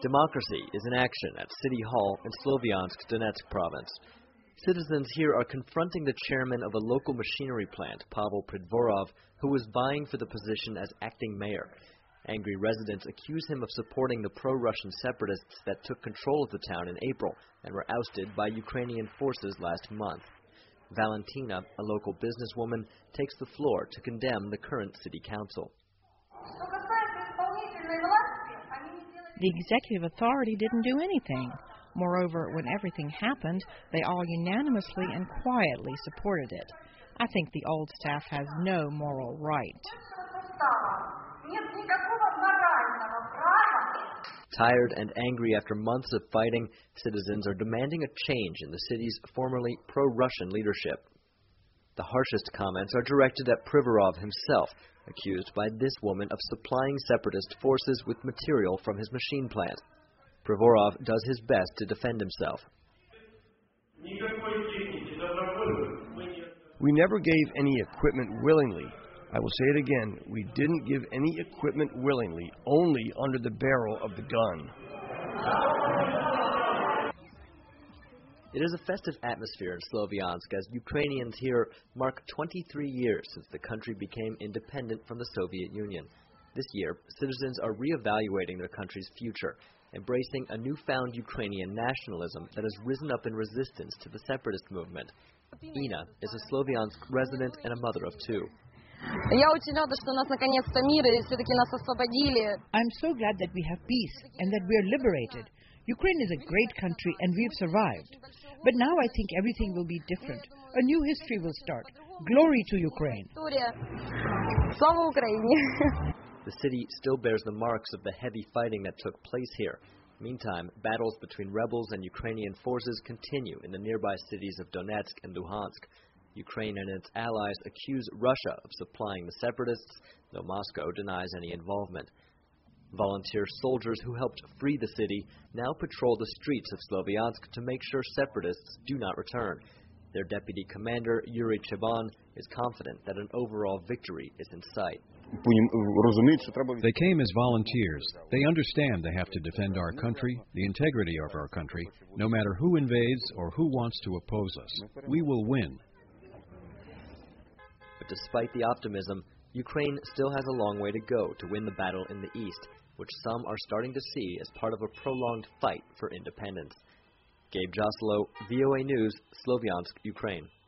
Democracy is in action at City Hall in Slovyansk, Donetsk province. Citizens here are confronting the chairman of a local machinery plant, Pavel Pridvorov, who was vying for the position as acting mayor. Angry residents accuse him of supporting the pro-Russian separatists that took control of the town in April and were ousted by Ukrainian forces last month. Valentina, a local businesswoman, takes the floor to condemn the current city council. The executive authority didn't do anything. Moreover, when everything happened, they all unanimously and quietly supported it. I think the old staff has no moral right. Tired and angry after months of fighting, citizens are demanding a change in the city's formerly pro-Russian leadership. The harshest comments are directed at Pridvorov himself, accused by this woman of supplying separatist forces with material from his machine plant. Pridvorov does his best to defend himself. We never gave any equipment willingly. I will say it again, we didn't give any equipment willingly, only under the barrel of the gun. It is a festive atmosphere in Slovyansk as Ukrainians here mark 23 years since the country became independent from the Soviet Union. This year, citizens are re-evaluating their country's future, embracing a newfound Ukrainian nationalism that has risen up in resistance to the separatist movement. Ina is a Slovyansk resident and a mother of two. I'm so glad that we have peace and that we are liberated. Ukraine is a great country and we've survived. But now I think everything will be different. A new history will start. Glory to Ukraine. The city still bears the marks of the heavy fighting that took place here. Meantime, battles between rebels and Ukrainian forces continue in the nearby cities of Donetsk and Luhansk. Ukraine and its allies accuse Russia of supplying the separatists, though Moscow denies any involvement. Volunteer soldiers who helped free the city now patrol the streets of Slovyansk to make sure separatists do not return. Their deputy commander, Yuri Cheban, is confident that an overall victory is in sight. They came as volunteers. They understand they have to defend our country, the integrity of our country, no matter who invades or who wants to oppose us. We will win. But despite the optimism, Ukraine still has a long way to go to win the battle in the east, which some are starting to see as part of a prolonged fight for independence. Gabe Joslow, VOA News, Slovyansk, Ukraine.